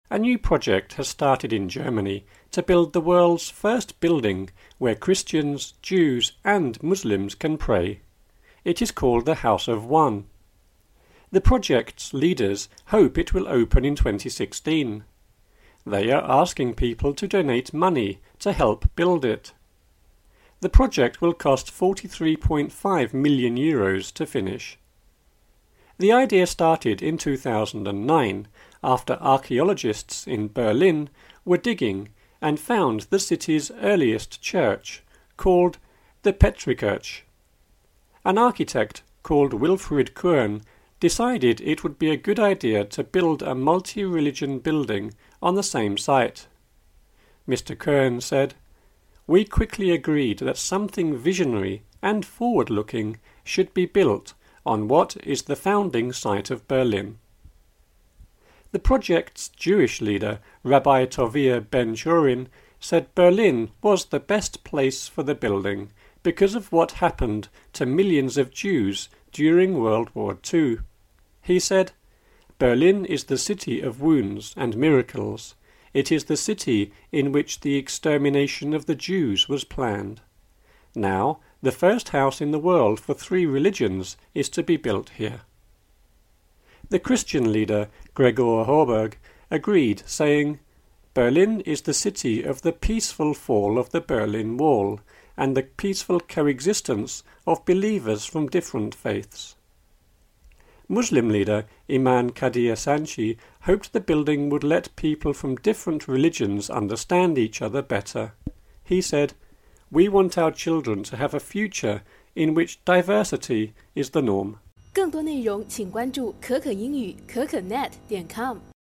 A new project has started in Germany to build the world's first building where Christians, Jews and Muslims can pray. It is called the House of One. The project's leaders hope it will open in 2016. They are asking people to donate money to help build it. The project will cost 43.5 million euros to finish. The idea started in 2009 after archaeologists in Berlin were digging and found the city's earliest church, called the Petrikirche. An architect called Wilfried Köhn decided it would be a good idea to build a multi-religion building on the same site. Mr. Köhn said, "We quickly agreed that something visionary and forward-looking should be built on what is the founding site of Berlin." The project's Jewish leader, Rabbi Tovia Ben-Chorin, said Berlin was the best place for the building because of what happened to millions of Jews during World War II. He said, "Berlin is the city of wounds and miracles. It is the city in which the extermination of the Jews was planned. Now, the first house in the world for 3 religions is to be built here." The Christian leader, Gregor Horberg, agreed, saying, "Berlin is the city of the peaceful fall of the Berlin Wall and the peaceful coexistence of believers from different faiths." Muslim leader Iman Kadir Sanchi hoped the building would let people from different religions understand each other better. He said, "We want our children to have a future in which diversity is the norm." 更多内容请关注可可英语可可net.com。